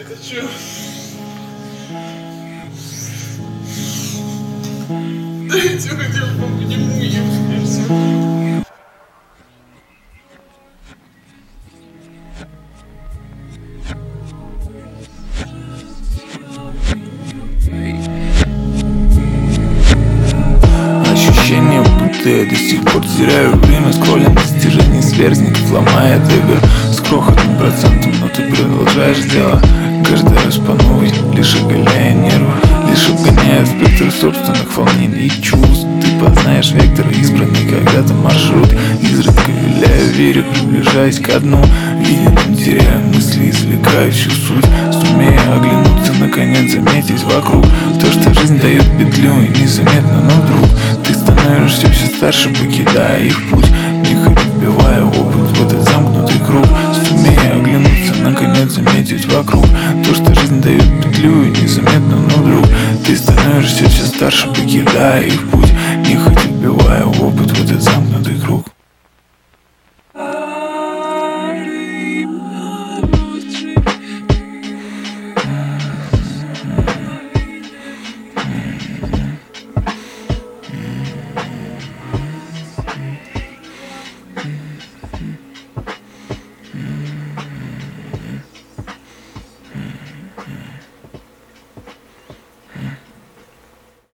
Это чё? Да я чё хотел по нему ехать, все. Ощущение, будто я до сих пор теряю время. Скроллинг достижений сверстников ломает эго с крохотным процентом, но ты продолжаешь дело каждый раз по новой, лишь оголяя нервы, лишь обгоняя спектр собственных волнений и чувств. Ты познаешь вектор избранный когда-то маршрут, изредка виляя, верю, приближаясь ко дну. Виден, теряя мысли, извлекая всю суть, сумея оглянуться, наконец заметить вокруг то, что жизнь дает петлю и незаметно, но вдруг ты становишься все старше, покидая их путь, нехотя вбивая опыт в этот замкнутый круг, сумея оглянуться, наконец заметить вокруг то, что жизнь дает петлю и незаметно, но вдруг ты становишься все старше, покидая их путь, нехотя вбивая опыт в этот замкнутый круг.